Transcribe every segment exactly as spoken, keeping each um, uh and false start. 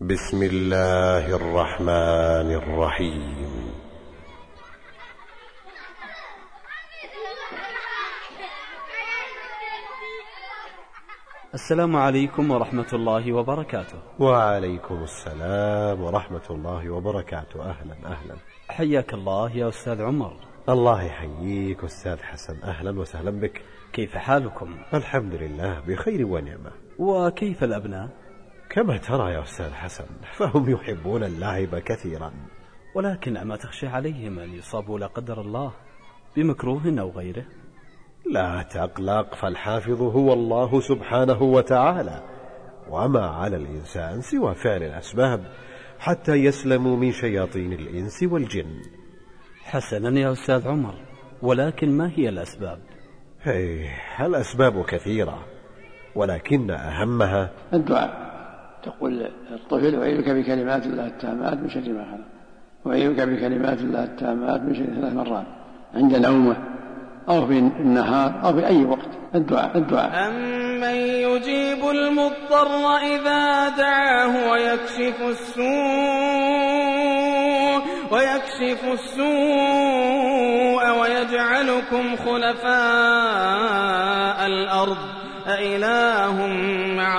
بسم الله الرحمن الرحيم. السلام عليكم ورحمة الله وبركاته. وعليكم السلام ورحمة الله وبركاته. أهلا أهلا، حياك الله يا أستاذ عمر. الله يحييك أستاذ حسن، أهلا وسهلا بك. كيف حالكم؟ الحمد لله بخير ونعمة. وكيف الأبناء؟ كما ترى يا أستاذ حسن، فهم يحبون اللعب كثيرا، ولكن أما تخشى عليهم أن يصابوا لا قدر الله بمكروه أو غيره؟ لا تقلق، فالحافظ هو الله سبحانه وتعالى، وما على الإنسان سوى فعل الأسباب حتى يسلموا من شياطين الإنس والجن. حسنا يا أستاذ عمر، ولكن ما هي الأسباب؟ هي الأسباب كثيرة، ولكن أهمها الدعاء. تقول الطفل: أعيذك بكلمات الله التامات من شر ما خلق، أعيذك بكلمات الله التامات من شر، ثلاث مرات عند نومه أو في النهار أو في أي وقت. الدعاء الدعاء أمن يجيب المضطر إذا دعاه ويكشف السوء ويكشف السوء ويجعلكم خلفاء الأرض أإله مع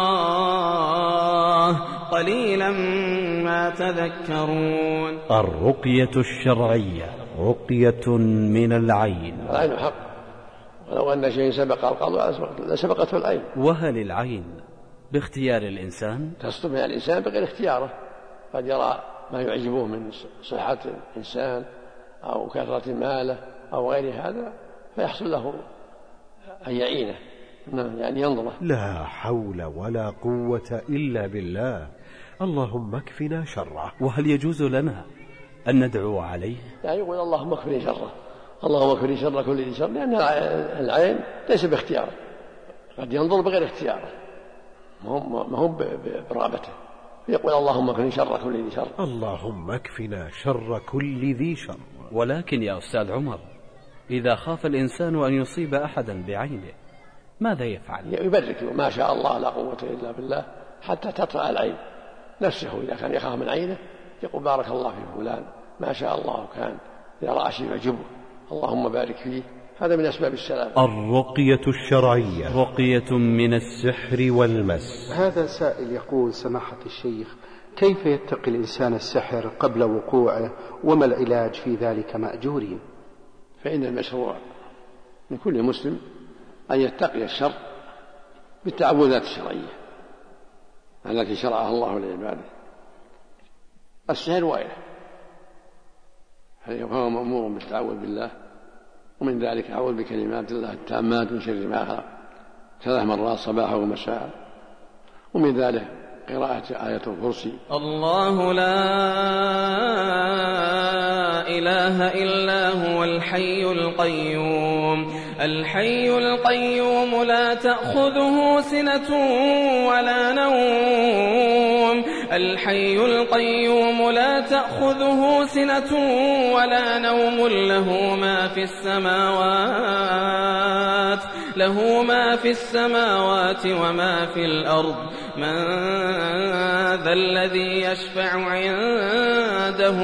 الله قليلا ما تذكرون. الرقية الشرعية رقية من العين. العين حق، ولو أن شيء سبق القضاء لسبقته العين. وهل العين باختيار الإنسان؟ تصدم من الإنسان بغير اختياره، قد يرى ما يعجبه من صحة الإنسان أو كثرة ماله أو غير هذا فيحصل له أن يعينه، يعني ينظره. لا حول ولا قوة إلا بالله، اللهم اكفنا شره. وهل يجوز لنا أن ندعو عليه؟ يعني يقول: اللهم اكفني شره، اللهم اكفني شر كل ذي شر، لأن العين ليس باختياره، قد ينظر بغير اختياره، ما هو برغبته، يقول: اللهم اكفني شر كل ذي شر. اللهم اكفنا شر كل ذي شر. ولكن يا أستاذ عمر، إذا خاف الإنسان أن يصيب أحدا بعينه ماذا يفعل؟ يبرك: ما شاء الله لا قوة إلا بالله، حتى تطرأ العين نفسه. إذا كان يخاف من عينه يقول: بارك الله في فلان، ما شاء الله كان، إذا رأى شيء يعجبه اللهم بارك فيه. هذا من أسباب السلام. الرقية الشرعية رقية من السحر والمس. هذا سائل يقول: سماحة الشيخ، كيف يتقي الإنسان السحر قبل وقوعه، وما العلاج في ذلك مأجورين؟ فإن المشروع من كل مسلم أن يتقي الشر بالتعوذات الشرعية التي شرعها الله لعباده. السحر وغيره فهو مأمور بالتعوذ بالله، ومن ذلك أعوذ بكلمات الله التامات من شر ما خلق ثلاث مرات صباحا ومساء، ومن ذلك قراءة آية الكرسي. الله لا إله إلا هو الحي القيوم الحي القيوم لا تأخذه سنة ولا نوم الحي القيوم لا تأخذه سنة ولا نوم له ما في السماوات له ما في السماوات وما في الأرض من ذا الذي يشفع عنده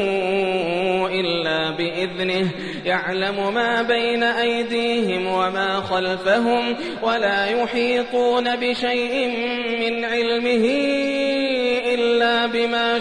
إلا بإذنه يعلم ما بين أيديهم وما خلفهم ولا يحيطون بشيء من علمه إلا بما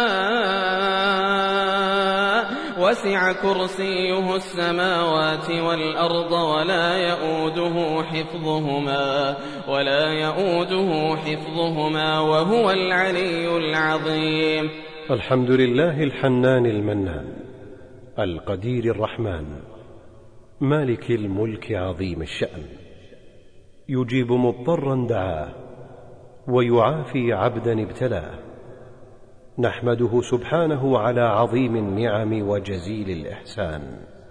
شاء وسع كرسيه السماوات والأرض ولا يؤوده حفظهما ولا يؤوده حفظهما وهو العلي العظيم. الحمد لله الحنان المنان القدير الرحمن مالك الملك عظيم الشأن، يجيب مضطرا دعاه ويعافي عبدا ابتلاه. نحمده سبحانه على عظيم النعم وجزيل الإحسان،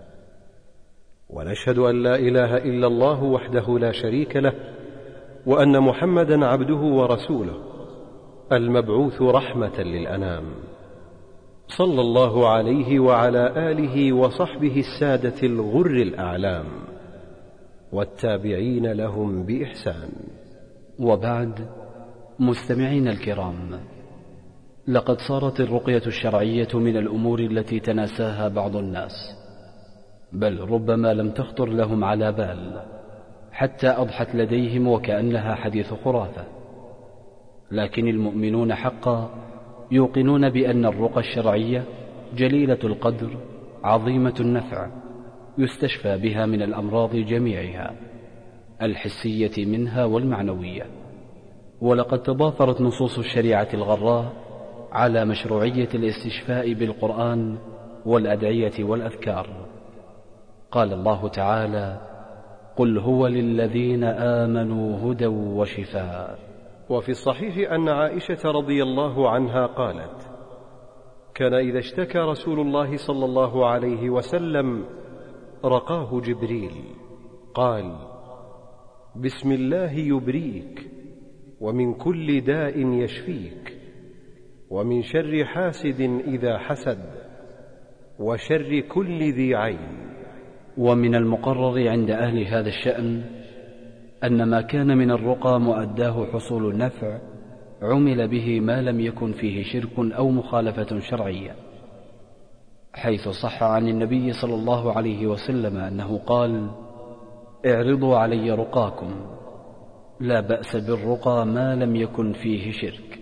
ونشهد أن لا إله إلا الله وحده لا شريك له، وأن محمدا عبده ورسوله المبعوث رحمة للأنام، صلى الله عليه وعلى آله وصحبه السادة الغر الأعلام والتابعين لهم بإحسان. وبعد، مستمعين الكرام، لقد صارت الرقية الشرعية من الأمور التي تناساها بعض الناس، بل ربما لم تخطر لهم على بال حتى أضحت لديهم وكأنها حديث خرافة. لكن المؤمنون حقا يوقنون بأن الرقى الشرعية جليلة القدر عظيمة النفع، يستشفى بها من الأمراض جميعها، الحسية منها والمعنوية. ولقد تضافرت نصوص الشريعة الغراء على مشروعية الاستشفاء بالقرآن والأدعية والأذكار. قال الله تعالى: قل هو للذين آمنوا هدى وشفاء. وفي الصحيح أن عائشة رضي الله عنها قالت: كان إذا اشتكى رسول الله صلى الله عليه وسلم رقاه جبريل، قال: بسم الله يبريك، ومن كل داء يشفيك، ومن شر حاسد إذا حسد، وشر كل ذي عين. ومن المقرر عند أهل هذا الشأن أن ما كان من الرقى مؤداه حصول النفع عمل به ما لم يكن فيه شرك أو مخالفة شرعية، حيث صح عن النبي صلى الله عليه وسلم أنه قال: اعرضوا علي رقاكم، لا بأس بالرقى ما لم يكن فيه شرك.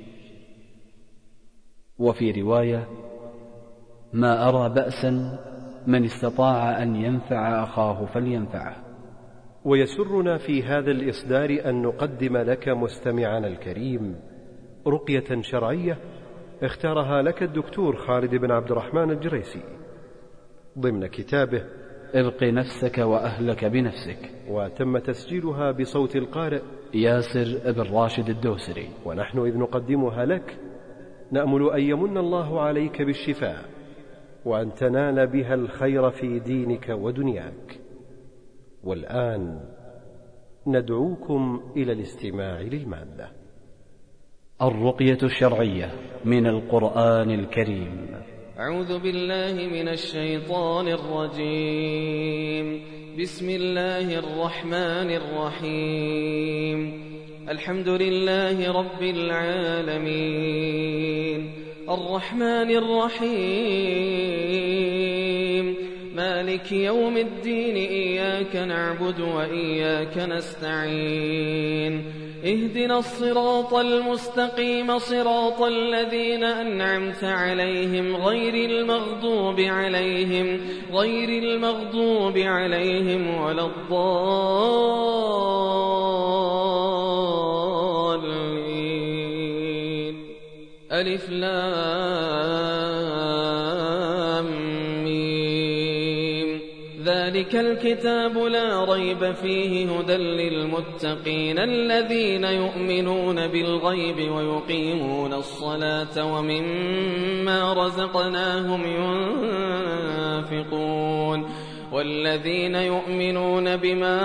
وفي رواية: ما أرى بأسا من استطاع أن ينفع أخاه فلينفعه. ويسرنا في هذا الإصدار أن نقدم لك مستمعنا الكريم رقية شرعية اختارها لك الدكتور خالد بن عبد الرحمن الجريسي ضمن كتابه ارق نفسك وأهلك بنفسك، وتم تسجيلها بصوت القارئ ياسر بن راشد الدوسري. ونحن إذ نقدمها لك نأمل أن يمن الله عليك بالشفاء، وأن تنال بها الخير في دينك ودنياك. والآن ندعوكم إلى الاستماع للمادة. الرقية الشرعية من القرآن الكريم. أعوذ بالله من الشيطان الرجيم. بسم الله الرحمن الرحيم. الحمد لله رب العالمين، الرحمن الرحيم، مالك يوم الدين، إياك نعبد وإياك نستعين، اهدنا الصراط المستقيم، صراط الذين أنعمت عليهم، غير المغضوب عليهم غير المغضوب عليهم ولا الضالين. ألف لام ميم. ذلك الكتاب لا ريب فيه هدى للمتقين الذين يؤمنون بالغيب ويقيمون الصلاة ومما رزقناهم ينفقون، والذين يؤمنون بما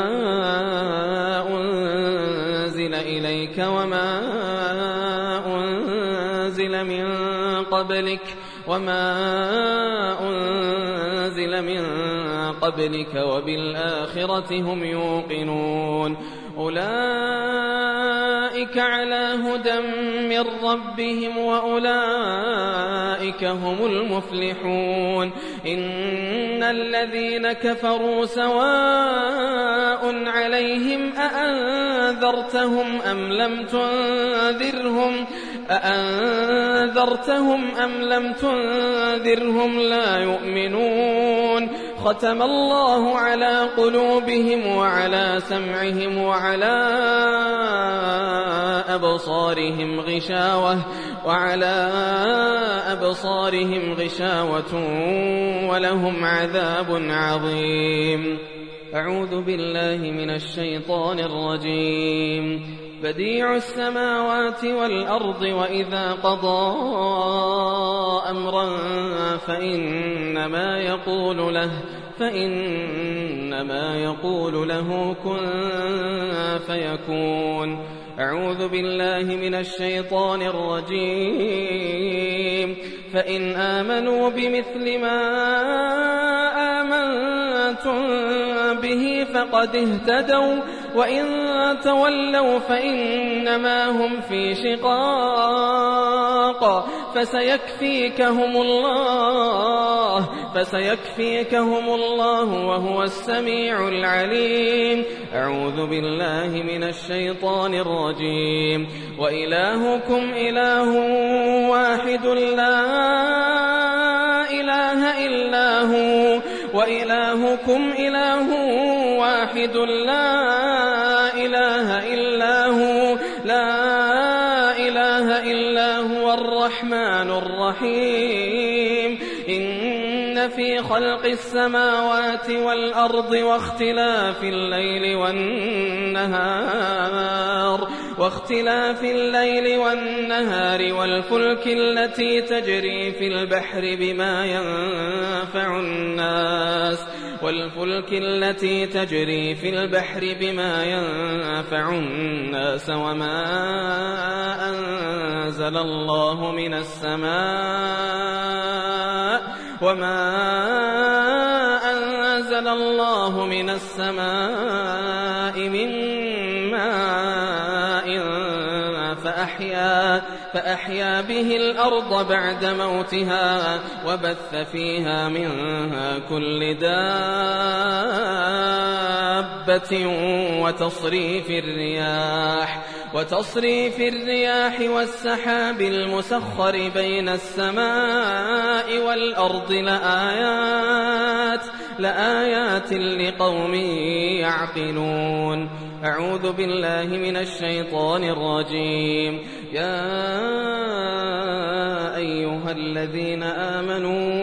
أنزل إليك وما أنزل من قبلك وما أنزل من قبلك وبالآخرة هم يوقنون، أولئك على هدى من ربهم وأولئك هم المفلحون. إن الذين كفروا سواء عليهم أأنذرتهم أم لم تنذرهم أأنذرتهم أم لم تنذرهم لا يؤمنون. ختم الله على قلوبهم وعلى سمعهم وعلى أبصارهم غشاوة وعلى أبصارهم غشاوة ولهم عذاب عظيم. أعوذ بالله من الشيطان الرجيم. بديع السماوات والأرض، وإذا قضى أمرا فإنما يقول له فإنما يقول له كن فيكون. أعوذ بالله من الشيطان الرجيم. فإن آمنوا بمثل ما آمنتم به فقد اهتدوا، وإن تولوا فإنما هم في شقاق الحق فسيكفيكهم الله فسيكفيكهم الله وهو السميع العليم. أعوذ بالله من الشيطان الرجيم. وإلهكم إله واحد لا إله إلا هو وإلهكم إله واحد لا إله إلا هو لا إله إلا هو الرحمن الرحيم. إن في خلق السماوات والأرض واختلاف الليل والنهار واختلاف الليل والنهار والفلك التي تجري في البحر بما ينفع الناس والفلك التي تجري في البحر بما ينفع الناس وما أنزل الله من السماء وما أنزل الله من السماء من ماء فأحيا فأحيا به الأرض بعد موتها وبث فيها من كل دابة وتصريف الرياح وتصريف الرياح والسحاب المسخر بين السماء والأرض لآيات لآيات لقوم يعقلون. أعوذ بالله من الشيطان الرجيم. يا أيها الذين آمنوا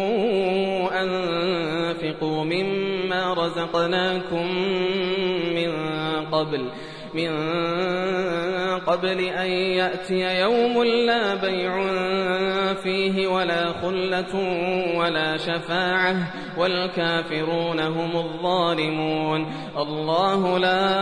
أنفقوا مما رزقناكم من قبل من قبل أن يأتي يوم لا بيع فيه ولا خلة ولا شفاعة والكافرون هم الظالمون. الله لا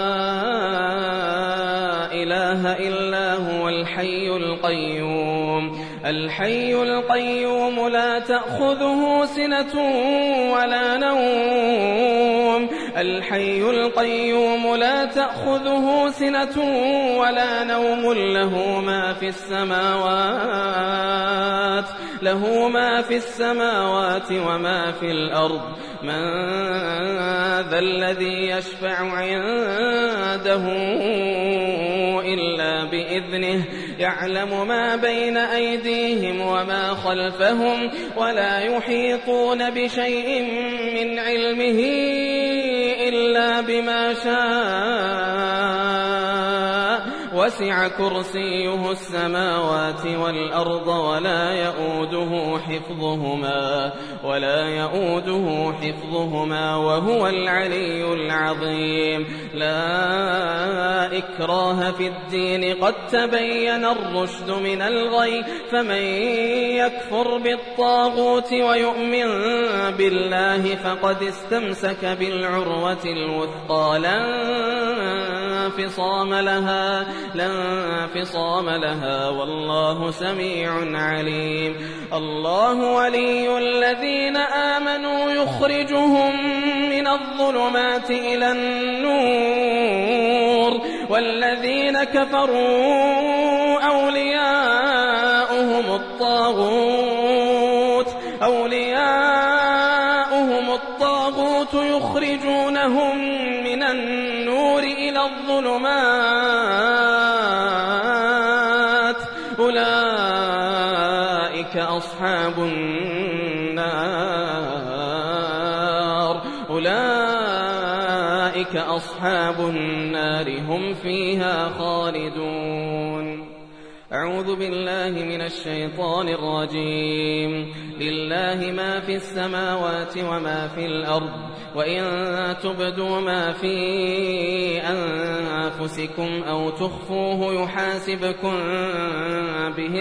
إله إلا هو الحي القيوم الحي القيوم لا تأخذه سنة ولا نوم الحي القيوم لا تأخذه سنة ولا نوم له ما في السماوات له ما في السماوات وما في الأرض. من ذا الذي يشفع عنده إلا بإذنه يعلم ما بين أيديهم وما خلفهم ولا يحيطون بشيء من علمه إلا بما شاء وسع كرسيه السماوات والأرض ولا يؤوده حفظهما ولا يؤوده حفظهما وهو العلي العظيم. لا إكراه في الدين قد تبين الرشد من الغي فمن يكفر بالطاغوت ويؤمن بالله فقد استمسك بالعروة الوثقى لا انفصام لها لا انفصام لها والله سميع عليم. الله ولي الذين آمنوا يخرجهم من الظلمات إلى النور والذين كفروا أولياؤهم الطاغوت أولياؤهم الطاغوت يخرجونهم من النور إلى الظلمات أولئك أصحاب النار أولئك أصحاب النار هم فيها خالدون. أعوذ بالله من الشيطان الرجيم. لله ما في السماوات وما في الأرض وإن تبدوا ما في أنفسكم أو تخفوه يحاسبكم به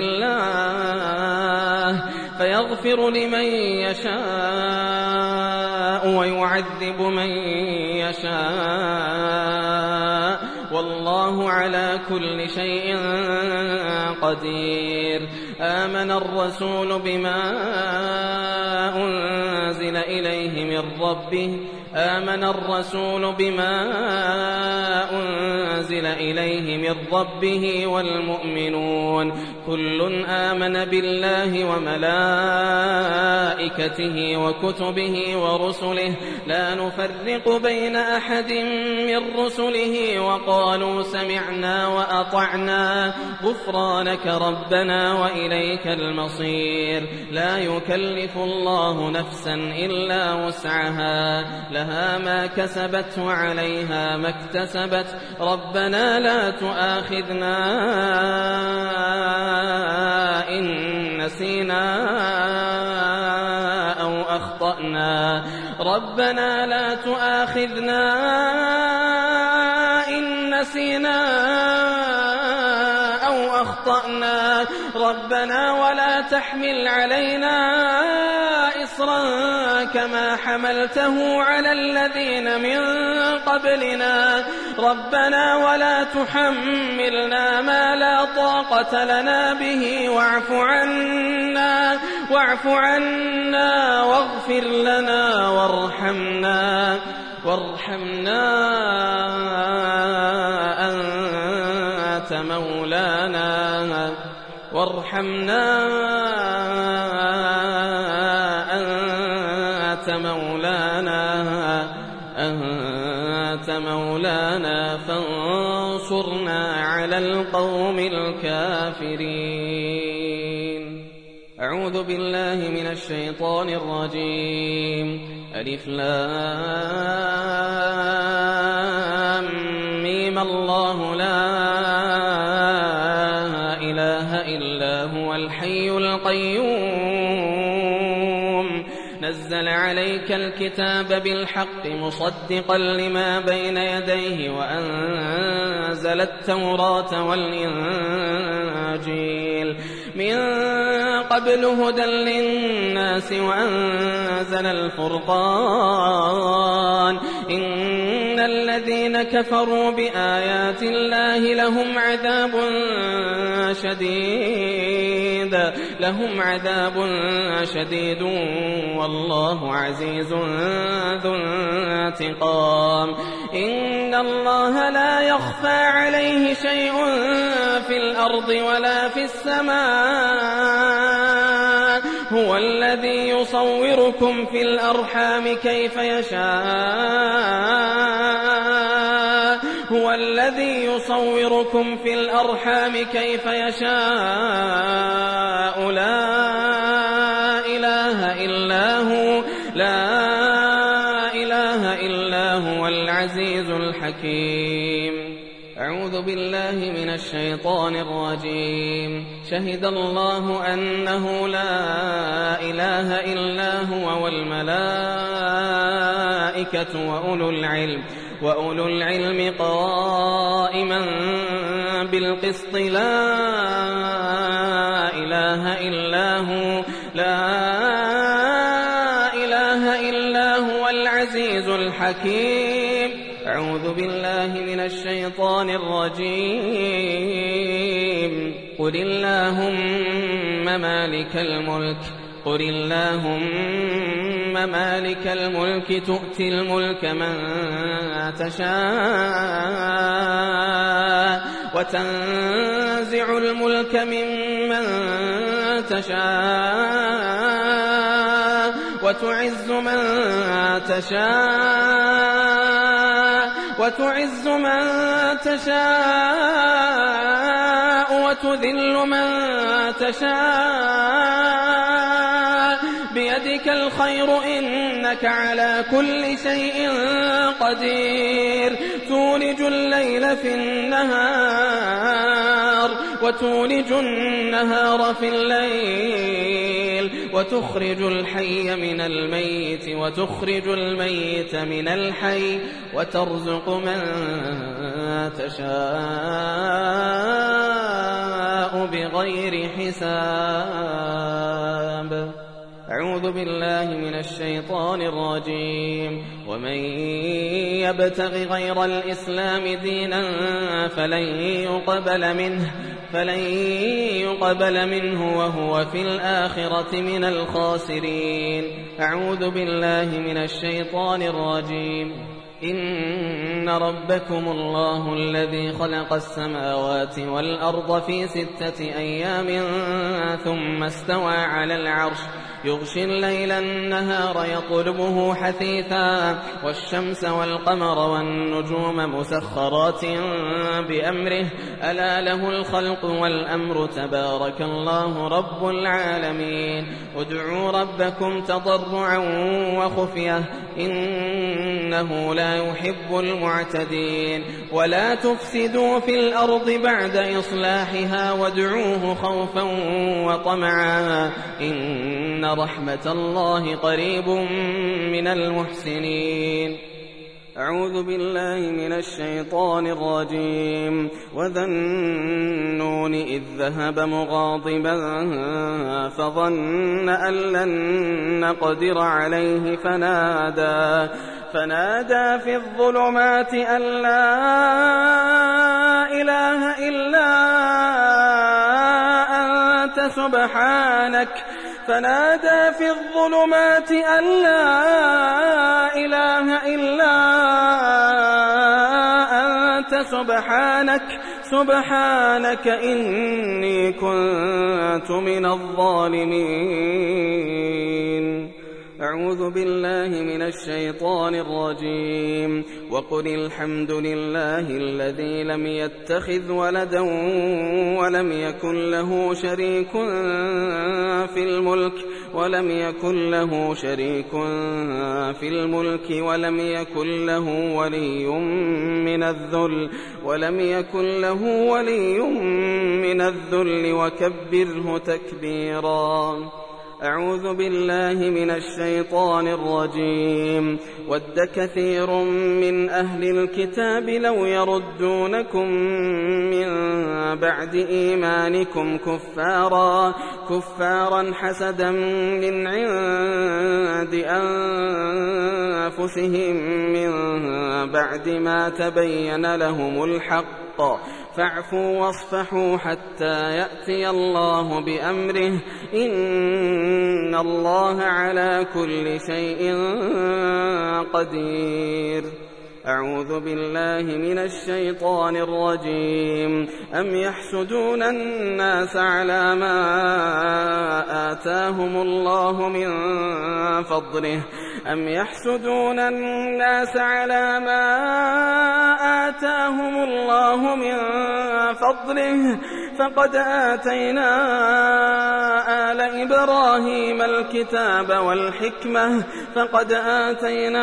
الله فيغفر لمن يشاء ويعذب من يشاء والله على كل شيء قدير. آمن الرسول بما أنزل إليه من ربه آمن الرسول بما أنزل إليه من ربه والمؤمنون كل آمن بالله وملائكته وكتبه ورسله لا نفرق بين أحد من رسله وقالوا سمعنا وأطعنا غفرانك ربنا وإليك المصير لا يكلف الله نفسا إلا وسعها لها ما كسبت وعليها ما اكتسبت ربنا لا تؤاخذنا إن نسينا أو أخطأنا ربنا لا تؤاخذنا إن نسينا أو أخطأنا ربنا ولا تحمل علينا إصرا كما حملته على الذين من قبلنا ربنا ولا تحملنا ما لا طاقة لنا به واعف عنا واعف عنا واغفر لنا وارحمنا وارحمنا أنت مولانا وارحمنا أنت مولانا أنت مولانا فانصرنا على القوم الكافرين. أعوذ بالله من الشيطان الرجيم. ألف لام ميم الله لا إله إلا هو الحي القيوم نزل عليك الكتاب بالحق مصدقا لما بين يديه وأنزل التوراة والإنجيل من قبل هدى للناس وأنزل الفرقان إن الذين كفروا بآيات الله لهم عذاب شديد لهم عذاب شديد والله عزيز ذو انتقام. إن الله لا يخفى عليه شيء في الأرض ولا في السماء هو الذي يصوركم في الأرحام كيف يشاء هو الذي يصوركم في الأرحام كيف يشاء لا إله إلا هو لا إله إلا هو العزيز الحكيم. أعوذ بالله من الشيطان الرجيم. شهد الله أنه لا إله إلا هو والملائكة وأولو العلم وأولو العلم قائما بالقسط لا إله إلا هو لا إله إلا هو العزيز الحكيم. أعوذ بالله من الشيطان الرجيم. قل اللهم مالك الملك قل اللهم مالك الملك تؤتي الملك من تشاء وتنزع الملك ممن تشاء وتعز من تشاء وتعز من تشاء وتذل من تشاء بيدك الخير إنك على كل شيء قدير. تولج الليل في النهار وتولج النهار في الليل وتخرج الحي من الميت وتخرج الميت من الحي وترزق من تشاء بغير حساب. أعوذ بالله من الشيطان الرجيم. ومن يبتغ غير الإسلام دينا فلن يقبل منه فلن قبل منه وهو في الآخرة من الخاسرين. أعوذ بالله من الشيطان الرجيم. إن ربكم الله الذي خلق السماوات والأرض في ستة أيام ثم استوى على العرش يغشي الليل النهار يطلبه حثيثا والشمس والقمر والنجوم مسخرات بأمره ألا له الخلق والأمر تبارك الله رب العالمين. ادعوا ربكم تضرعا وخفية إنه لا يحب المعتدين. ولا تفسدوا في الأرض بعد إصلاحها وادعوه خوفا وطمعا إن رحمة الله قريب من المحسنين. أعوذ بالله من الشيطان الرجيم. وذا النون إذ ذهب مغاضبا فظن أن لن نقدر عليه فنادى فنادى في الظلمات أن لا إله إلا أنت سبحانك فنادى في الظلمات أن لا إله إلا أنت سبحانك سبحانك إني كنت من الظالمين. أعوذ بالله من الشيطان الرجيم. وقل الحمد لله الذي لم يتخذ ولدا ولم يكن له شريك في الملك ولم يكن له شريك في الملك ولم يكن له ولي من الذل ولم يكن له ولي من الذل وكبره تكبيرا. أعوذ بالله من الشيطان الرجيم. ود كثير من أهل الكتاب لو يردونكم من بعد إيمانكم كفارا كفارا حسدا من عند أنفسهم من بعد ما تبين لهم الحق فاعفوا واصفحوا حتى يأتي الله بأمره إن الله على كل شيء قدير. أعوذ بالله من الشيطان الرجيم. أم يحسدون الناس على ما آتاهم الله من فضله أم يحسدون الناس على ما آتاهم الله من فضله فقد آتينا آل إبراهيم الكتاب والحكمة فقد آتينا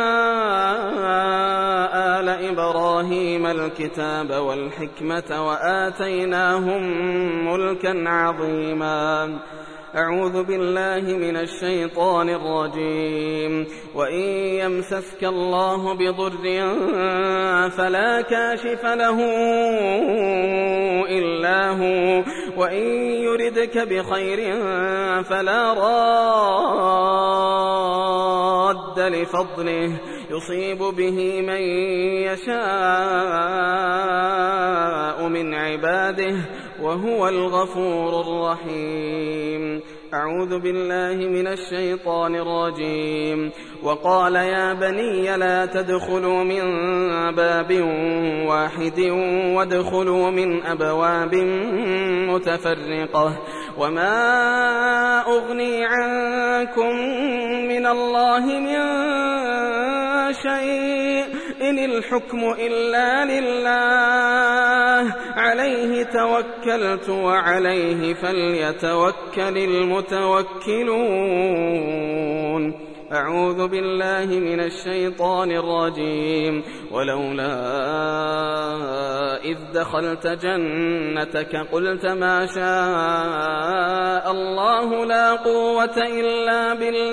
آل إبراهيم الكتاب والحكمة وآتيناهم ملكا عظيما. أعوذ بالله من الشيطان الرجيم. وإن يمسسك الله بضر فلا كاشف له إلا هو وإن يردك بخير فلا راد لفضله يصيب به من يشاء من عباده وهو الغفور الرحيم. أعوذ بالله من الشيطان الرجيم. وقال يا بني لا تدخلوا من باب واحد وادخلوا من أبواب متفرقة وما أغني عنكم من الله من شيء إن الحكم إلا لله عليه توكلت وعليه فليتوكل المتوكلون. أعوذ بالله من الشيطان الرجيم. ولولا إذ دخلت جنتك قلت ما شاء الله لا قوة إلا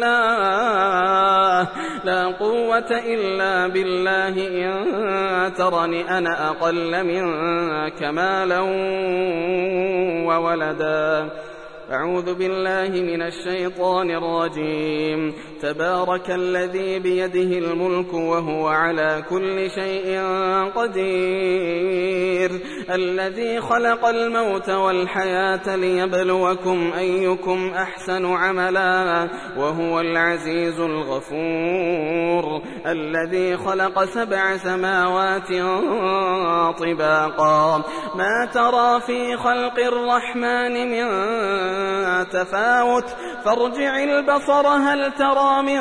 بالله لا قوة إلا بالله إن ترني أنا أقل منك مالا وولدا أعوذ بالله من الشيطان الرجيم. تبارك الذي بيده الملك وهو على كل شيء قدير، الذي خلق الموت والحياة ليبلوكم أيكم أحسن عملا وهو العزيز الغفور، الذي خلق سبع سماوات طباقا ما ترى في خلق الرحمن من تفاوت فارجع البصر هل ترى من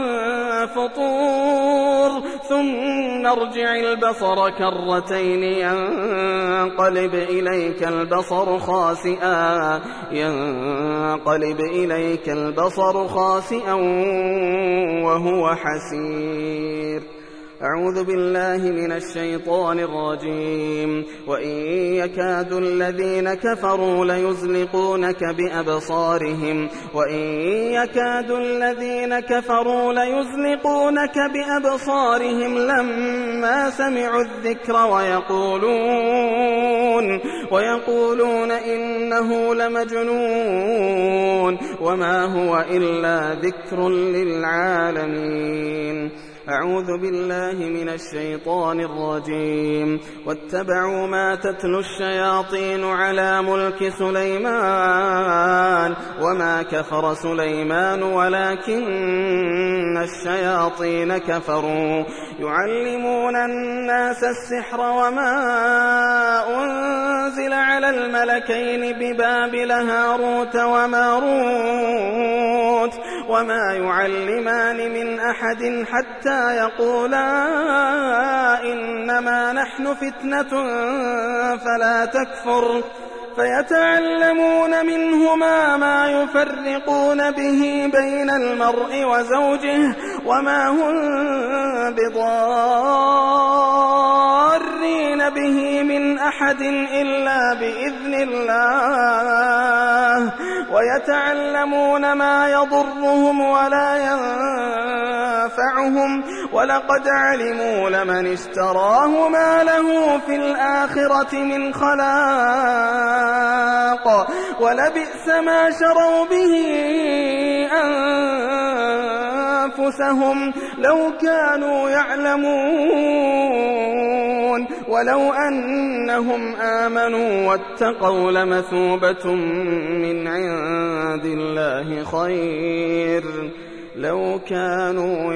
فطور ثم ارجع البصر كرتين ينقلب إليك البصر خاسئا ينقلب إليك البصر خاسئا وهو حسير. أعوذ بالله من الشيطان الرجيم. وإن يكاد الذين كفروا ليزلقونك بأبصارهم وإن يكاد الذين كفروا ليزلقونك بأبصارهم لما سمعوا الذكر ويقولون ويقولون إنه لمجنون وما هو إلا ذكر للعالمين. أعوذ بالله من الشيطان الرجيم. واتبعوا ما تتلو الشياطين على ملك سليمان وما كفر سليمان ولكن الشياطين كفروا يعلمون الناس السحر وما أنزل على الملكين ببابل هاروت وماروت وما يعلمان من أحد حتى يقولا إنما نحن فتنة فلا تكفر فيتعلمون منهما ما يفرقون به بين المرء وزوجه وما هم بضارين به من أحد إلا بإذن الله ويتعلمون ما يضرهم ولا ينفعهم ولقد علموا لمن اشتراه ما له في الآخرة من خلاق ولبئس ما شروا به أنفسهم لو كانوا يعلمون ولو أنهم آمنوا واتقوا لمثوبة من عند الله خير لو كانوا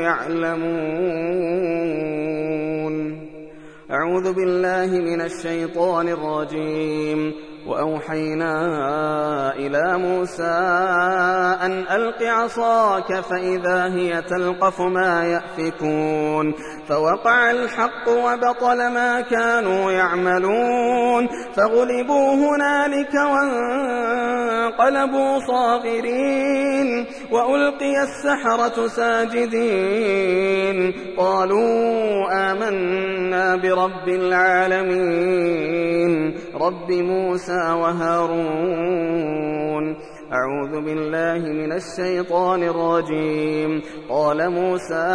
يعلمون. أعوذ بالله من الشيطان الرجيم. وأوحينا إلى موسى أن ألق عصاك فإذا هي تلقف ما يأفكون فوقع الحق وبطل ما كانوا يعملون فغلبوا هنالك وانقلبوا صاغرين وألقي السحرة ساجدين قالوا آمنا برب العالمين رب موسى وهارون. أعوذ بالله من الشيطان الرجيم. قال موسى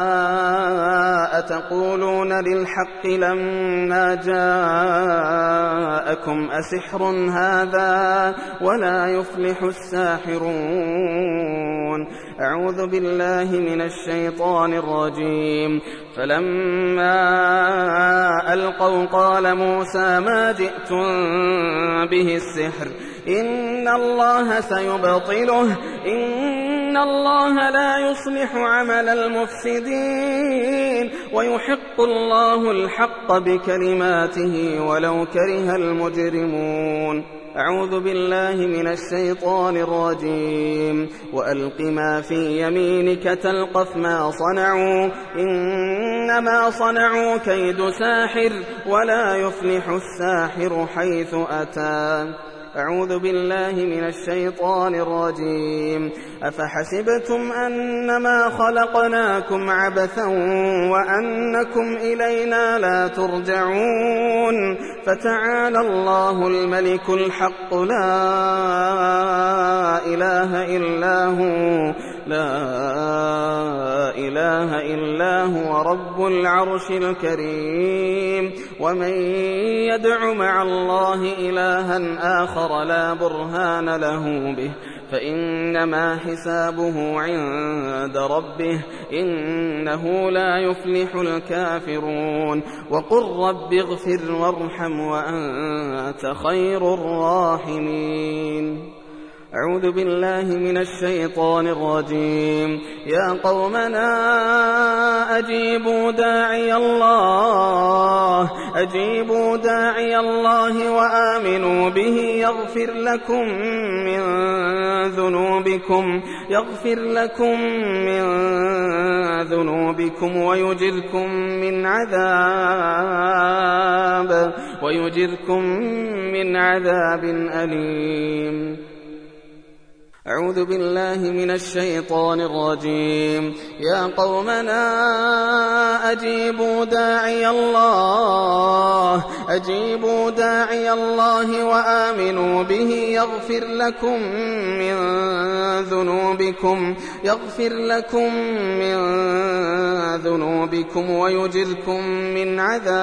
أتقولون للحق لما جاءكم أسحر هذا ولا يفلح الساحرون. أعوذ بالله من الشيطان الرجيم. فلما ألقوا قال موسى ما جئتم به السحر إن الله سيبطله إن الله لا يصلح عمل المفسدين ويحق الله الحق بكلماته ولو كره المجرمون. أعوذ بالله من الشيطان الرجيم. وألق ما في يمينك تلقف ما صنعوا إنما صنعوا كيد ساحر ولا يفلح الساحر حيث أتى. أعوذ بالله من الشيطان الرجيم. أفحسبتم أنما خلقناكم عبثا وأنكم إلينا لا ترجعون فتعالى الله الملك الحق لا إله إلا هو لا إله إلا هو رب العرش الكريم. ومن يدع مع الله إلها آخر لا برهان له به فإنما حسابه عند ربه إنه لا يفلح الكافرون. وقل رب اغفر وارحم وأنت خير الراحمين. أعوذ بالله من الشيطان الرجيم. يا قومنا أجيبوا داعي الله أجيبوا داعي الله وآمنوا به يغفر لكم من ذنوبكم يغفر لكم من ذنوبكم ويجركم من عذاب ويجركم من عذاب أليم. أعوذ بالله من الشيطان الرجيم. يا قومنا أجيبوا داعي الله أجيبوا داعي الله وآمنوا به يغفر لكم من ذنوبكم يغفر لكم من ذنوبكم ويجركم من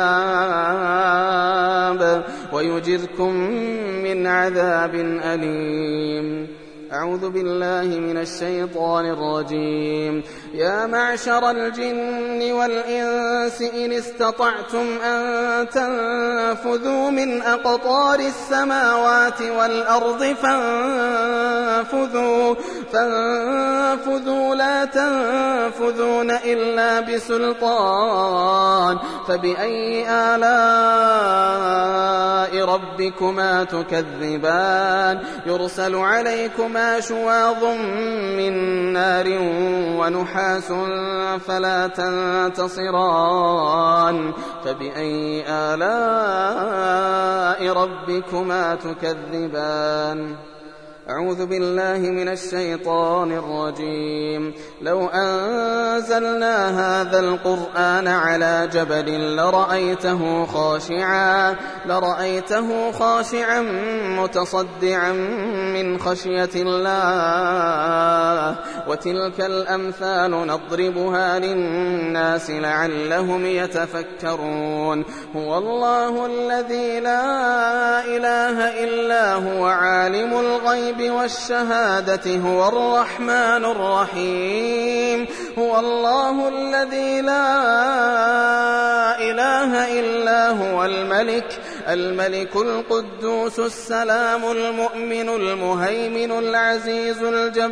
عذاب ويجركم من عذاب أليم. أعوذ بالله من الشيطان الرجيم. يا معشر الجن والإنس إن استطعتم أن تنفذوا من أقطار السماوات والأرض فانفذوا فانفذوا لا تنفذون إلا بسلطان. فبأي آلاء ربكما تكذبان؟ يرسل عليكما شواظ من نار ونحاس فلا تنتصران. فبأي آلاء ربكما تكذبان؟ أعوذ بالله من الشيطان الرجيم. لو أنزلنا هذا القرآن على جبل لرأيته خاشعا لرأيته خاشعا متصدعا من خشية الله. وتلك الأمثال نضربها للناس لعلهم يتفكرون. هو الله الذي لا إله إلا هو عالم الغيب والشهادة هو الرحمن الرحيم. هو الله الذي لا إله إلا هو الملك الملك القدوس السلام المؤمن المهيمن العزيز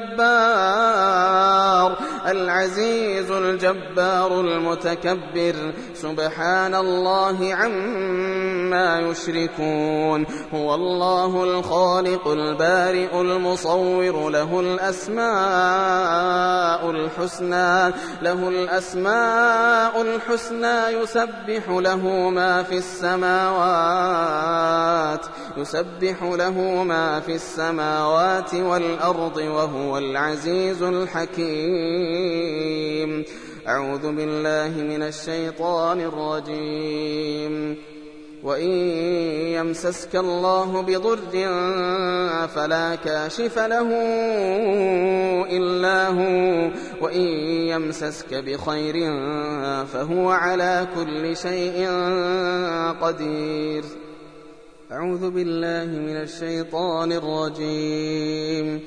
الجبار العزيز الجبار المتكبر. سبحان الله عما يشركون. هو الله الخالق البارئ المصور له الأسماء الحسنى له الأسماء الحسنى يسبح له ما في السماوات يسبح له ما في السماوات والأرض وهو العزيز الحكيم. أعوذ بالله من الشيطان الرجيم. وإن يمسسك الله بضر فلا كاشف له إلا هو وإن يمسسك بخير فهو على كل شيء قدير. أعوذ بالله من الشيطان الرجيم.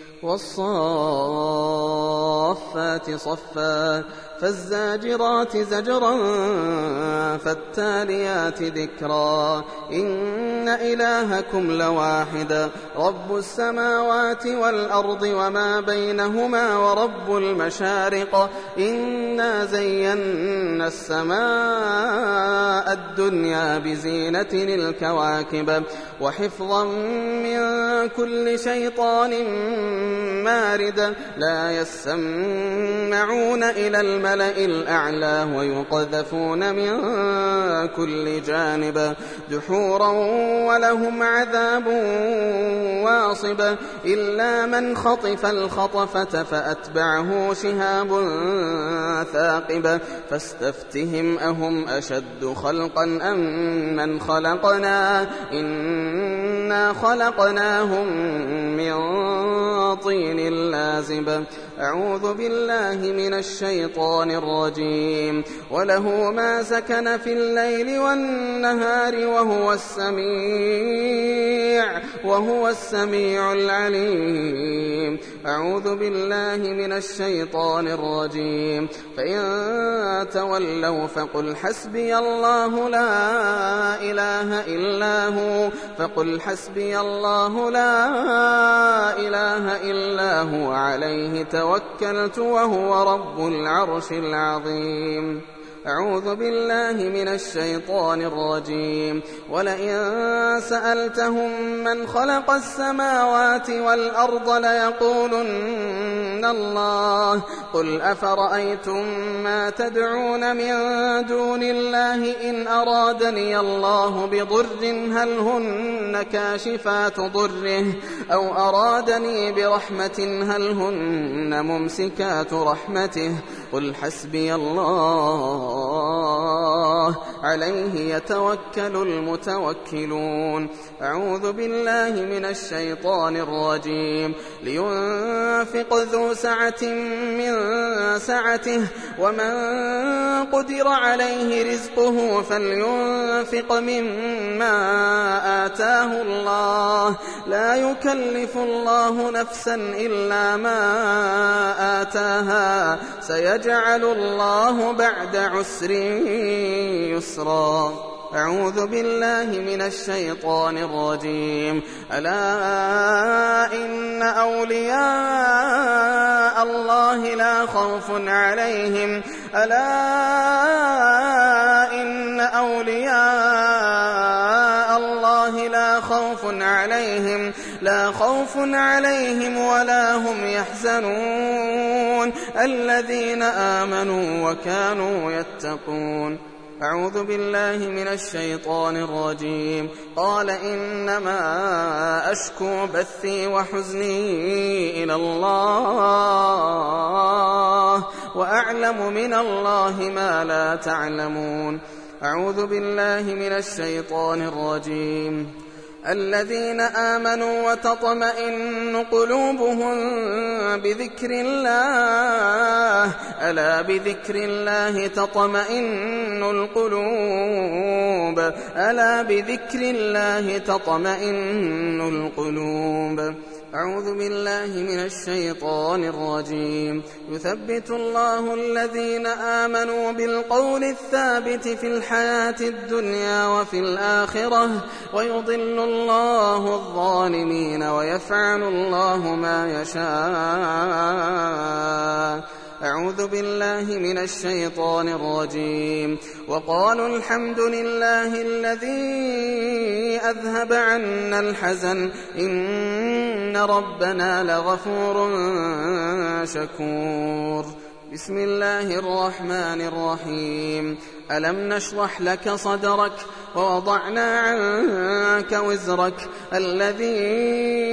والصافات صفا فالزاجرات زجرا فالتاليات ذكرا. إن إلهكم لواحد رب السماوات والأرض وما بينهما ورب المشارق. إنا زينا السماء الدنيا بزينة الكواكب وحفظا من كل شيطان مارد. لا يسمعون إلى الملأ الأعلى ويقذفون من كل جانب دحورا ولهم عذاب واصب. إلا من خطف الخطفة فأتبعه شهاب ثاقب. فاستفتهم أهم أشد خلقا أم من خلقنا إنا خلقناهم من طين لازب. كاذب. أعوذ بالله من الشيطان الرجيم. وله ما سكن في الليل والنهار وهو السميع وهو السميع العليم. أعوذ بالله من الشيطان الرجيم. فإن تولوا فقل حسبي الله لا إله إلا هو فقل حسبي الله لا إله إلا هو عليه توكلت وهو رب العرش العظيم. أعوذ بالله من الشيطان الرجيم. ولئن سألتهم من خلق السماوات والأرض ليقولن الله. قل أفرأيتم ما تدعون من دون الله إن أرادني الله بضر هل هن كاشفات ضره أو أرادني برحمة هل هن ممسكات رحمته. قل حسبي الله عليه يتوكل المتوكلون. أعوذ بالله من الشيطان الرجيم. لينفق ذو سعة من سعته ومن قدر عليه رزقه فلينفق مما آتاه الله لا يكلف الله نفسا إلا ما آتاها سيجعل الله بعد عسر يسرا. أعوذ بالله من الشيطان الرجيم. ألا إن أولياء الله لا خوف عليهم ألا إن أولياء الله لا خوف عليهم لا خوف عليهم ولا هم يحزنون الذين آمنوا وكانوا يتقون. أعوذ بالله من الشيطان الرجيم. قال إنما أشكو بثي وحزني إلى الله وأعلم من الله ما لا تعلمون. أعوذ بالله من الشيطان الرجيم. الذين آمنوا وتطمئن قلوبهم بذكر الله ألا بذكر الله تطمئن القلوب ألا بذكر الله تطمئن القلوب. أعوذ بالله من الشيطان الرجيم. يثبت الله الذين آمنوا بالقول الثابت في الحياة الدنيا وفي الآخرة ويضل الله الظالمين ويفعل الله ما يشاء. أعوذ بالله من الشيطان الرجيم. وقالوا الحمد لله الذي أذهب عنا الحزن إن ربنا لغفور شكور. بسم الله الرحمن الرحيم. ألم نشرح لك صدرك ووضعنا عنك وزرك الذي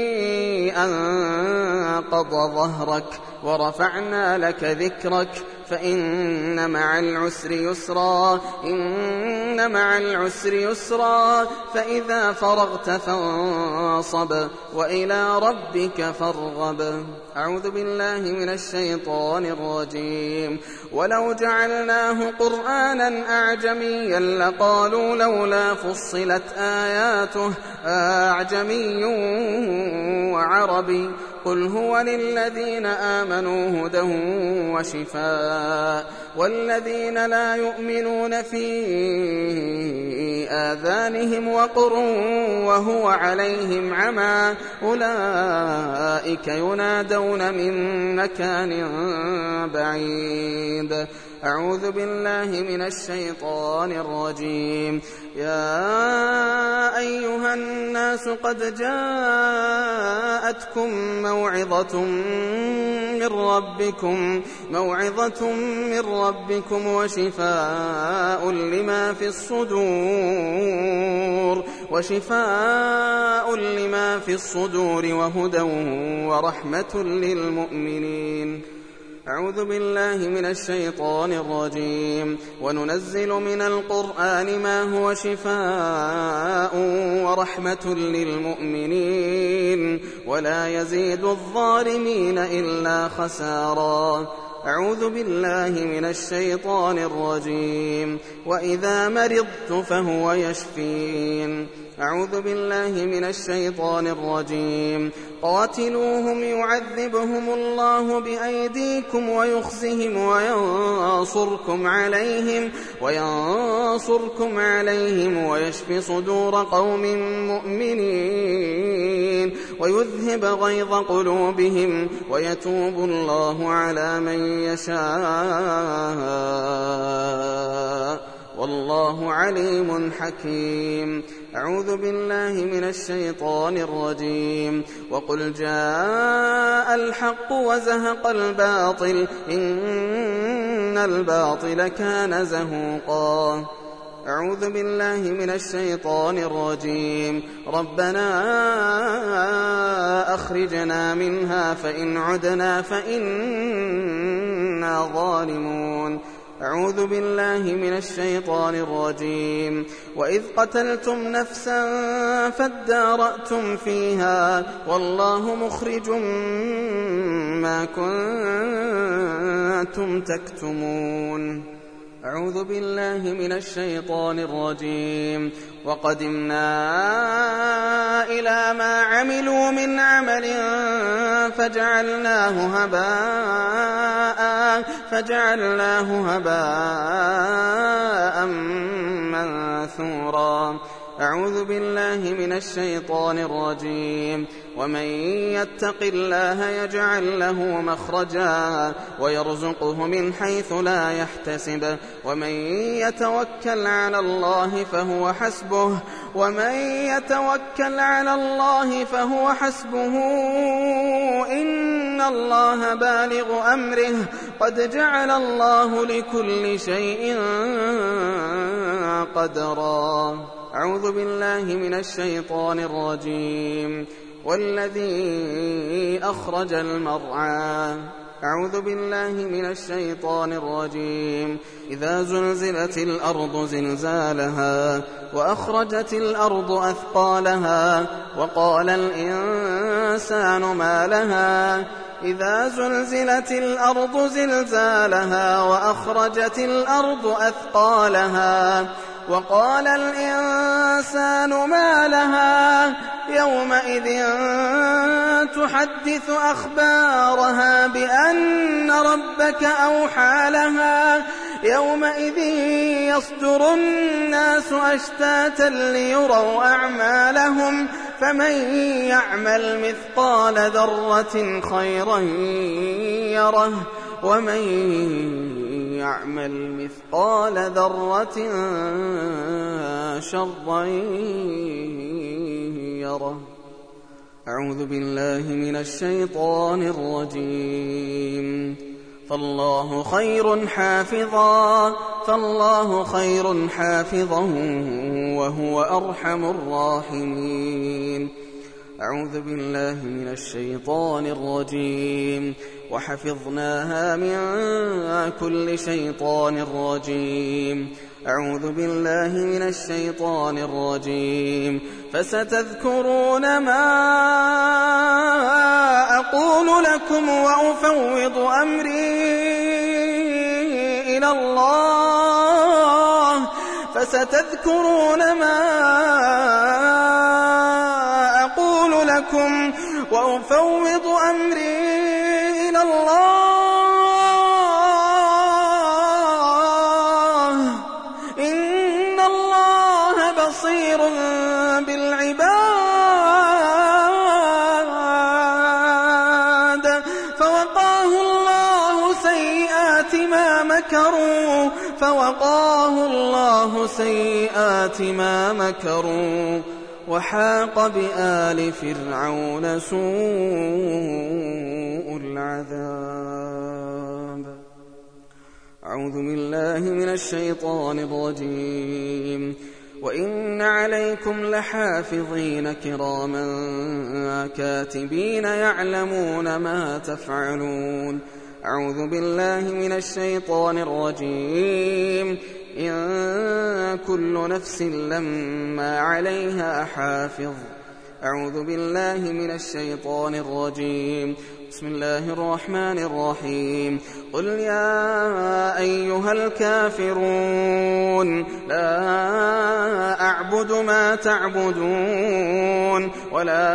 أنقض ظهرك ورفعنا لك ذكرك فإن مع العسر يسرا إن مع العسر يسرا فإذا فرغت فانصب وإلى ربك فارغب. أعوذ بالله من الشيطان الرجيم. ولو جعلناه قرآنا أعجميا لقالوا لولا فصلت آياته أعجمي وعربي قل هو للذين آمنوا هدى وشفاء والذين لا يؤمنون في آذانهم وقر وهو عليهم عمى أولئك ينادون من مكان بعيد. أعوذ بالله من الشيطان الرجيم. يا أيها الناس قد جاءتكم موعظة من ربكم موعظة من ربكم وشفاء لما في الصدور وشفاء لما في الصدور وهدى ورحمة للمؤمنين. أعوذ بالله من الشيطان الرجيم. وننزل من القرآن ما هو شفاء ورحمة للمؤمنين ولا يزيد الظالمين إلا خسارا. أعوذ بالله من الشيطان الرجيم. وإذا مرضت فهو يشفين. أعوذ بالله من الشيطان الرجيم. قاتلوهم يعذبهم الله بأيديكم ويخزهم وينصركم عليهم وينصركم عليهم ويشف صدور قوم مؤمنين ويذهب غيظ قلوبهم ويتوب الله على من يشاء والله عليم حكيم. أعوذ بالله من الشيطان الرجيم. وقل جاء الحق وزهق الباطل إن الباطل كان زهوقا. أعوذ بالله من الشيطان الرجيم. ربنا أخرجنا منها فإن عدنا فإنا ظالمون. أعوذ بالله من الشيطان الرجيم. وإذ قتلتم نفسا فادارأتم فيها والله مخرج ما كنتم تكتمون. أعوذ بالله من الشيطان الرجيم. وقدمنا إلى ما عملوا من عمل فجعلناه هباء فجعلناه هباء منثورا. أعوذ بالله من الشيطان الرجيم. ومن يتق الله يجعل له مخرجا ويرزقه من حيث لا يحتسب ومن يتوكل على الله فهو حسبه ومن يتوكل على الله فهو حسبه إن الله بالغ أمره قد جعل الله لكل شيء قدرا. أعوذ بالله من الشيطان الرجيم. والذي أخرج المرعى. أعوذ بالله من الشيطان الرجيم. إذا زلزلت الأرض زلزالها وأخرجت الأرض أثقالها وقال الإنسان ما لها إذا زلزلت الأرض زلزالها وأخرجت الأرض أثقالها وقال الإنسان ما لها يومئذ تحدث أخبارها بأن ربك أوحى لها يومئذ يصدر الناس أشتاتا ليروا أعمالهم فمن يعمل مثقال ذرة خيرا يره ومن يعمل مثقال ذرة شرا يره. أعوذ بالله من الشيطان الرجيم. فالله خير حافظا فالله خير حافظا وهو أرحم الراحمين. أعوذ بالله من الشيطان الرجيم. وحفظناها من كل شيطان رجيم. أعوذ بالله من الشيطان الرجيم. فستذكرون ما أقول لكم وأفوض أمري إلى الله فستذكرون ما أقول لكم وأفوض أمري إلى الله إن الله بصير بالعباد. فوقاه الله سيئات ما مكروا فوقاه الله سيئات ما مكروا وحاق بآل فرعون سوء العذاب. أعوذ بالله من الشيطان الرجيم. وإن عليكم لحافظين كراما كاتبين يعلمون ما تفعلون. أعوذ بالله من الشيطان الرجيم. إن كل نفس لما عليها حافظ. أعوذ بالله من الشيطان الرجيم. بسم الله الرحمن الرحيم. قل يا أيها الكافرون لا أعبد ما تعبدون ولا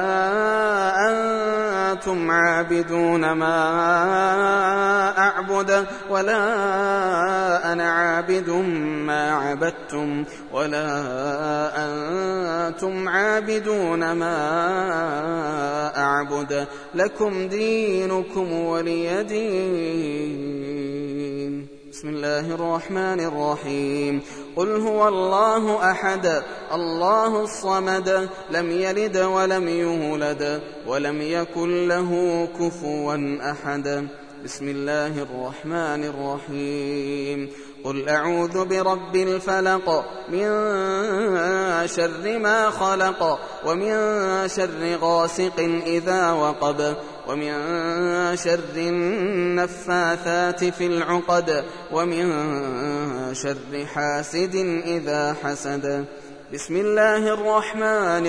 أنتم عابدون ما أعبد ولا أنا عابد ما عبدتم ولا أنتم عابدون ما أعبد لكم دينكم ولي دين. بسم الله الرحمن الرحيم. قل هو الله أحد الله الصمد لم يلد ولم يولد ولم يكن له كفوا أحد. بسم الله الرحمن الرحيم. قل أعوذ برب الفلق من شر ما خلق ومن شر غاسق إذا وقب ومن شر النفاثات في العقد ومن شر حاسد إذا حسد. بسم الله الرحمن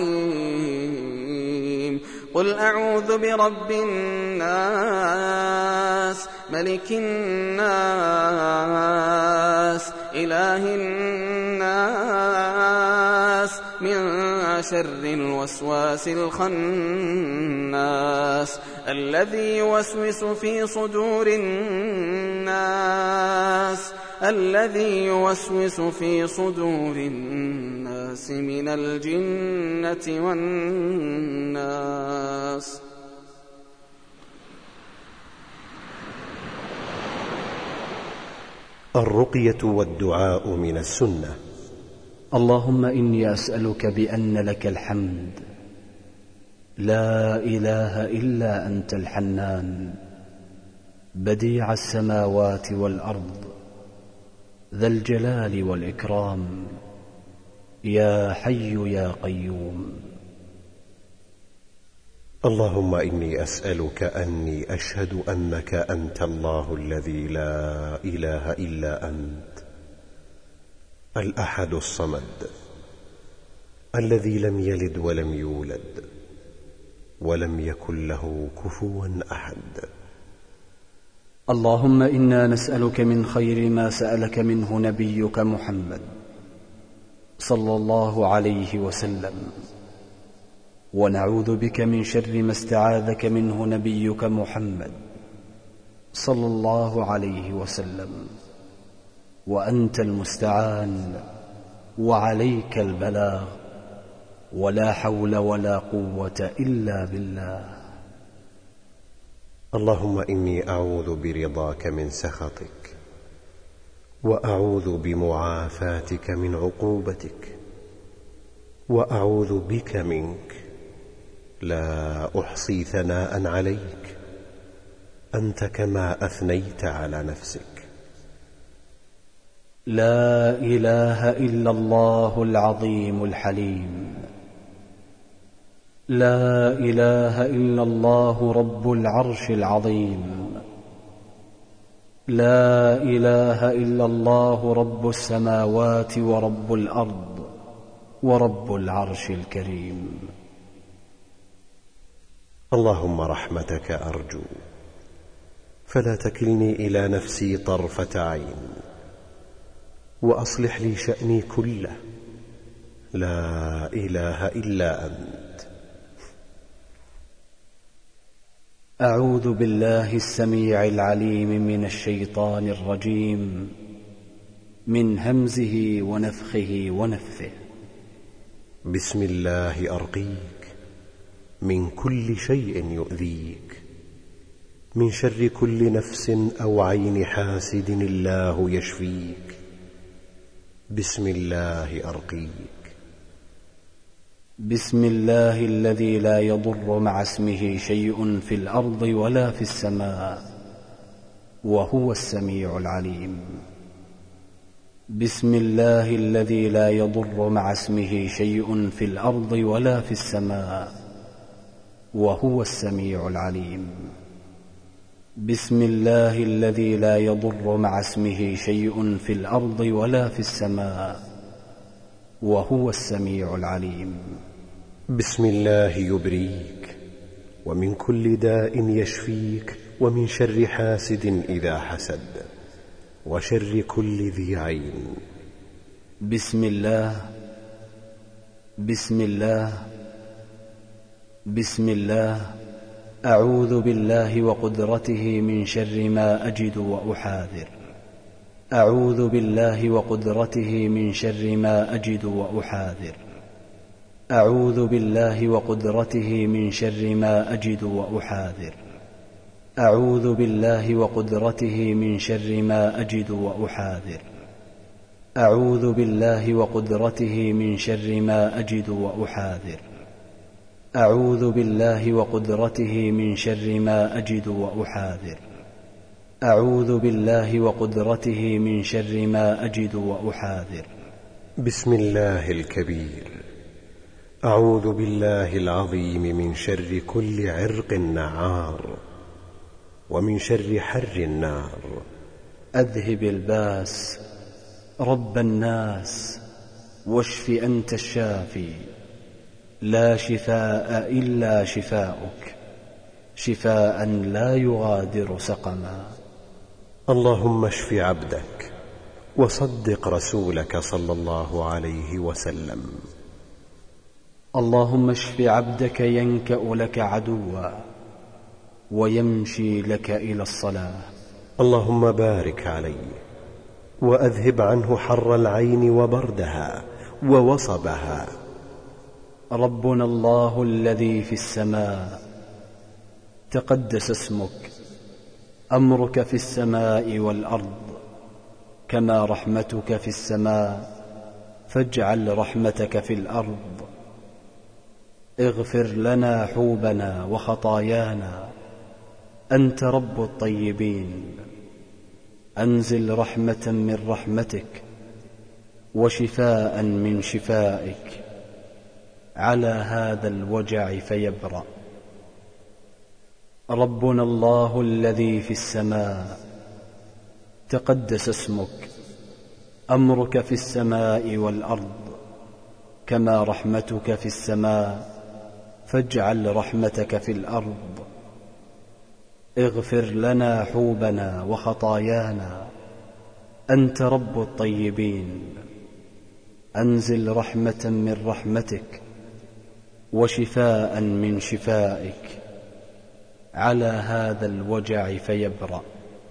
الرحيم. قل أعوذ برب الناس ملك الناس إله الناس من شر الوسواس الخناس الذي يوسوس في صدور الناس الذي يوسوس في صدور الناس من الجنة والناس. الرقية والدعاء من السنة. اللهم إني أسألك بأن لك الحمد لا إله إلا أنت الحنان بديع السماوات والأرض ذا الجلال والإكرام يا حي يا قيوم. اللهم إني أسألك أني أشهد أنك أنت الله الذي لا إله إلا أنت الأحد الصمد الذي لم يلد ولم يولد ولم يكن له كفوا أحد. اللهم إنا نسألك من خير ما سألك منه نبيك محمد صلى الله عليه وسلم ونعوذ بك من شر ما استعاذك منه نبيك محمد صلى الله عليه وسلم وأنت المستعان وعليك البلاغ ولا حول ولا قوة إلا بالله. اللهم إني أعوذ برضاك من سخطك وأعوذ بمعافاتك من عقوبتك وأعوذ بك منك لا أحصي ثناء عليك أنت كما أثنيت على نفسك. لا إله إلا الله العظيم الحليم لا إله إلا الله رب العرش العظيم لا إله إلا الله رب السماوات ورب الأرض ورب العرش الكريم. اللهم رحمتك أرجو فلا تكلني إلى نفسي طرفة عين وأصلح لي شأني كله لا إله إلا أنت. أعوذ بالله السميع العليم من الشيطان الرجيم من همزه ونفخه ونفثه. بسم الله أرقيك من كل شيء يؤذيك من شر كل نفس أو عين حاسد الله يشفيك. بسم الله أرقيك. بسم الله الذي لا يضر مع اسمه شيء في الأرض ولا في السماء وهو السميع العليم. بسم الله الذي لا يضر مع اسمه شيء في الأرض ولا في السماء وهو السميع العليم. بسم الله الذي لا يضر مع اسمه شيء في الأرض ولا في السماء وهو السميع العليم. بسم الله يبريك ومن كل داء يشفيك ومن شر حاسد إذا حسد وشر كل ذي عين. بسم الله بسم الله بسم الله أعوذ بالله وقدرته من شر ما أجد وأحاذر. أعوذ بالله وقدرته من شر ما أجد وأحاذر. أعوذ بالله وقدرته من شر ما أجد وأحاذر. أعوذ بالله وقدرته من شر ما أجد وأحاذر. أعوذ بالله وقدرته من شر ما أجد وأحاذر. أعوذ بالله وقدرته من شر ما أجد وأحاذر. أعوذ بالله وقدرته من شر ما أجد وأحاذر. بسم الله الكبير. أعوذ بالله العظيم من شر كل عرق نعار ومن شر حر النار. أذهب الباس رب الناس واشف أنت الشافي لا شفاء إلا شفاؤك شفاء لا يغادر سقما. اللهم اشف عبدك وصدق رسولك صلى الله عليه وسلم. اللهم اشف عبدك ينكأ لك عدوا ويمشي لك إلى الصلاة. اللهم بارك عليه وأذهب عنه حر العين وبردها ووصبها. ربنا الله الذي في السماء تقدس اسمك. أمرك في السماء والأرض كما رحمتك في السماء فاجعل رحمتك في الأرض. اغفر لنا حوبنا وخطايانا أنت رب الطيبين. أنزل رحمة من رحمتك وشفاء من شفائك على هذا الوجع فيبرأ. ربنا الله الذي في السماء تقدس اسمك. أمرك في السماء والأرض كما رحمتك في السماء فاجعل رحمتك في الأرض. اغفر لنا حوبنا وخطايانا أنت رب الطيبين. أنزل رحمة من رحمتك وشفاء من شفائك على هذا الوجع فيبرأ.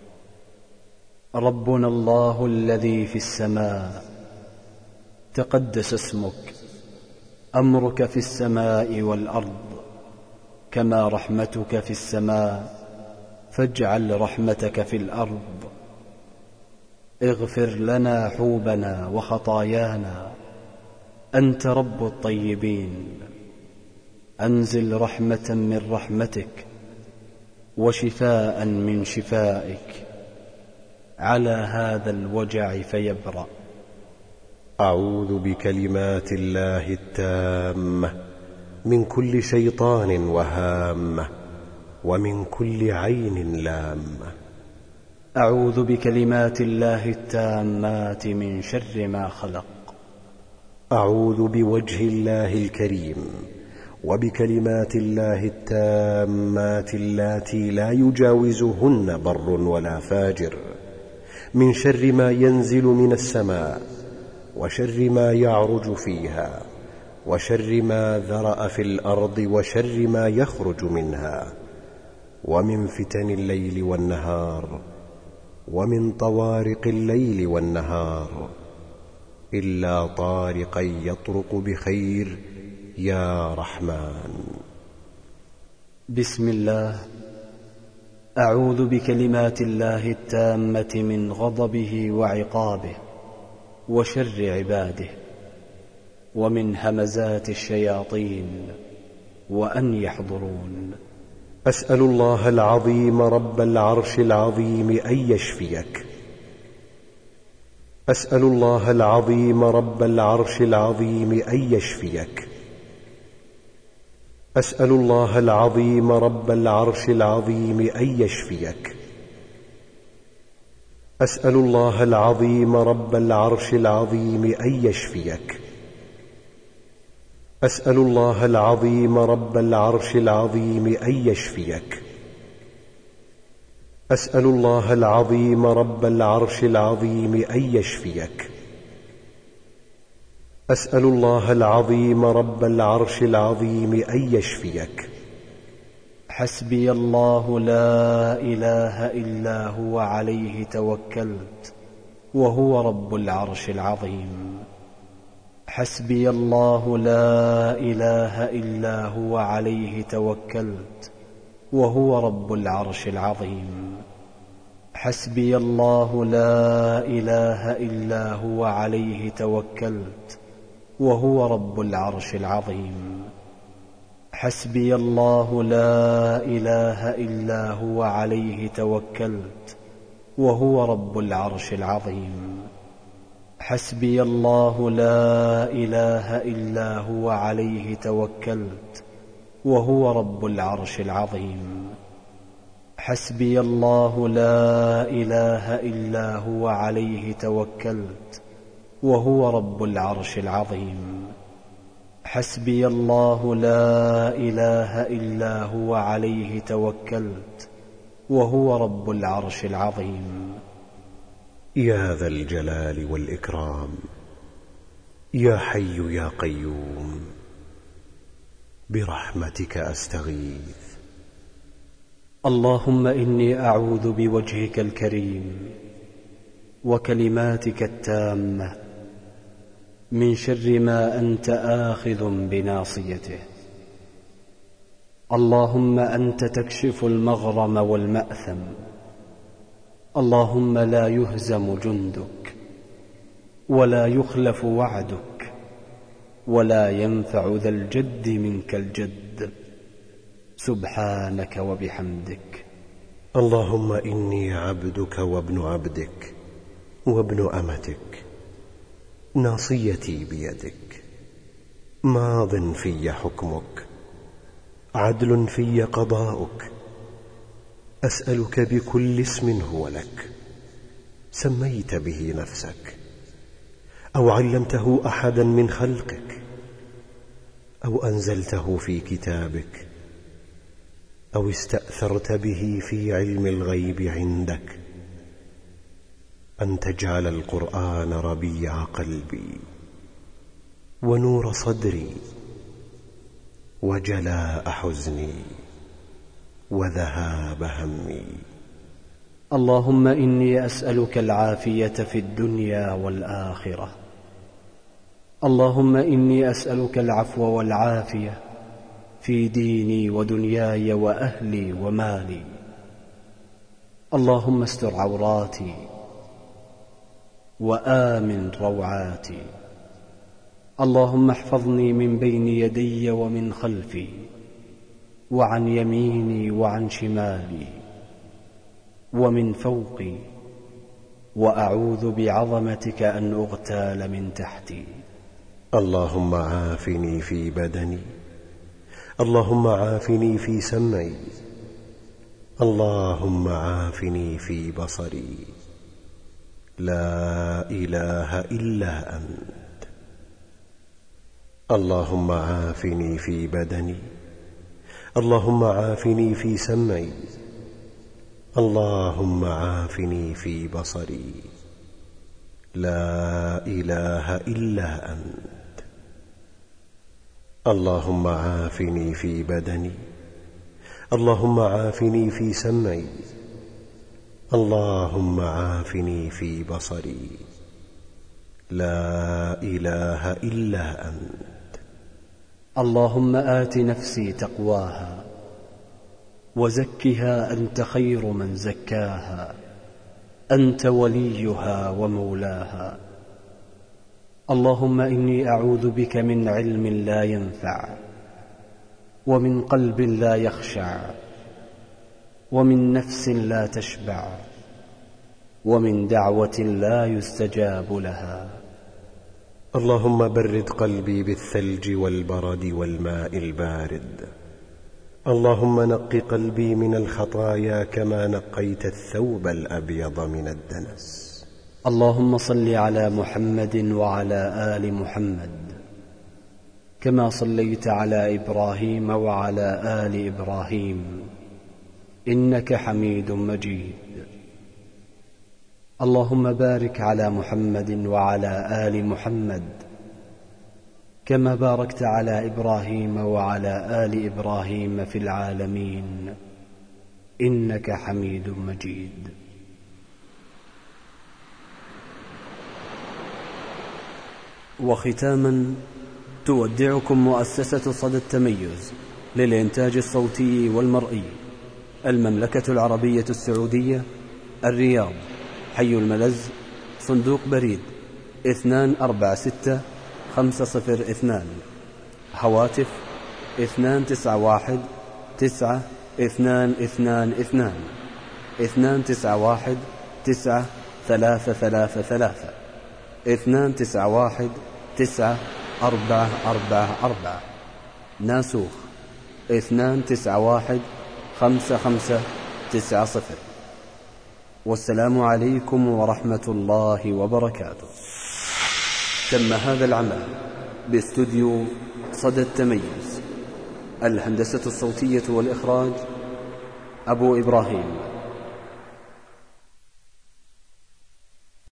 ربنا الله الذي في السماء تقدس اسمك. أمرك في السماء والأرض كما رحمتك في السماء فاجعل رحمتك في الأرض. اغفر لنا حوبنا وخطايانا أنت رب الطيبين. أنزل رحمة من رحمتك وشفاء من شفائك على هذا الوجع فيبرأ. أعوذ بكلمات الله التامة من كل شيطان وهامة ومن كل عين لامة. أعوذ بكلمات الله التامات من شر ما خلق. أعوذ بوجه الله الكريم وبكلمات الله التامات اللاتي لا يجاوزهن بر ولا فاجر من شر ما ينزل من السماء وشر ما يعرج فيها وشر ما ذرأ في الأرض وشر ما يخرج منها ومن فتن الليل والنهار ومن طوارق الليل والنهار إلا طارقا يطرق بخير يا رحمن. بسم الله. أعوذ بكلمات الله التامة من غضبه وعقابه وشر عباده ومن همزات الشياطين وأن يحضرون. أسأل الله العظيم رب العرش العظيم أن يشفيك. أسأل الله العظيم رب العرش العظيم أن يشفيك. أسأل الله العظيم رب العرش العظيم أن يشفيك. أسأل الله العظيم رب العرش العظيم أن يشفيك. أسأل الله العظيم رب العرش العظيم أن يشفيك. أسأل الله العظيم رب العرش العظيم أن يشفيك. أسأل الله العظيم رب العرش العظيم أن يشفيك. حسبي الله لا إله إلا هو عليه توكلت وهو رب العرش العظيم. حسبي الله لا إله إلا هو عليه توكلت وهو رب العرش العظيم. حسبي الله لا إله إلا هو عليه توكلت وهو رب العرش العظيم. حسبي الله لا إله إلا هو عليه توكلت وهو رب العرش العظيم. حسبي الله لا إله إلا هو عليه توكلت وهو رب العرش العظيم. حسبي الله لا إله إلا هو عليه توكلت وهو رب العرش العظيم. حسبي الله لا إله إلا هو عليه توكلت وهو رب العرش العظيم. يا ذا الجلال والإكرام، يا حي يا قيوم، برحمتك أستغيث. اللهم إني أعوذ بوجهك الكريم وكلماتك التامة من شر ما أنت آخذ بناصيته. اللهم أنت تكشف المغرم والمأثم. اللهم لا يهزم جندك ولا يخلف وعدك ولا ينفع ذا الجد منك الجد، سبحانك وبحمدك. اللهم إني عبدك وابن عبدك وابن أمتك، ناصيتي بيدك، ماض في حكمك، عدل في قضاؤك. أسألك بكل اسم هو لك سميت به نفسك أو علمته أحدا من خلقك أو أنزلته في كتابك أو استأثرت به في علم الغيب عندك، أن تجعل القرآن ربيع قلبي ونور صدري وجلاء حزني وذهاب همي. اللهم إني أسألك العافية في الدنيا والآخرة. اللهم إني أسألك العفو والعافية في ديني ودنياي وأهلي ومالي. اللهم استر عوراتي وآمن روعاتي. اللهم احفظني من بين يدي ومن خلفي وعن يميني وعن شمالي ومن فوقي، وأعوذ بعظمتك أن أغتال من تحتي. اللهم عافني في بدني، اللهم عافني في سمعي، اللهم عافني في بصري. لا إله إلا أنت. اللهم عافني في بدني، اللهم عافني في سمعي، اللهم عافني في بصري. لا إله إلا أنت. اللهم عافني في بدني، اللهم عافني في سمعي، اللهم عافني في بصري. لا إله إلا أنت. اللهم آت نفسي تقواها وزكها أنت خير من زكاها، أنت وليها ومولاها. اللهم إني أعوذ بك من علم لا ينفع ومن قلب لا يخشع ومن نفس لا تشبع ومن دعوة لا يستجاب لها. اللهم برد قلبي بالثلج والبرد والماء البارد، اللهم نق قلبي من الخطايا كما نقيت الثوب الأبيض من الدنس. اللهم صل على محمد وعلى آل محمد كما صليت على إبراهيم وعلى آل إبراهيم إنك حميد مجيد. اللهم بارك على محمد وعلى آل محمد كما باركت على إبراهيم وعلى آل إبراهيم في العالمين إنك حميد مجيد. وختاما تودعكم مؤسسة صدى التميز للإنتاج الصوتي والمرئي، المملكة العربية السعودية، الرياض، حي الملز، صندوق بريد اثنان أربعة ستة خمسة صفر اثنان، هواتف اثنان تسعة واحد تسعة اثنان اثنان اثنان اثنان تسعة واحد تسعة ثلاثة ثلاثة ثلاثة اثنان تسعة واحد تسعة أربعة أربعة أربعة، ناسوخ اثنان تسعة واحد خمسة خمسة تسعة صفر. والسلام عليكم ورحمة الله وبركاته. تم هذا العمل باستوديو صدى التميز، الهندسة الصوتية والإخراج أبو إبراهيم.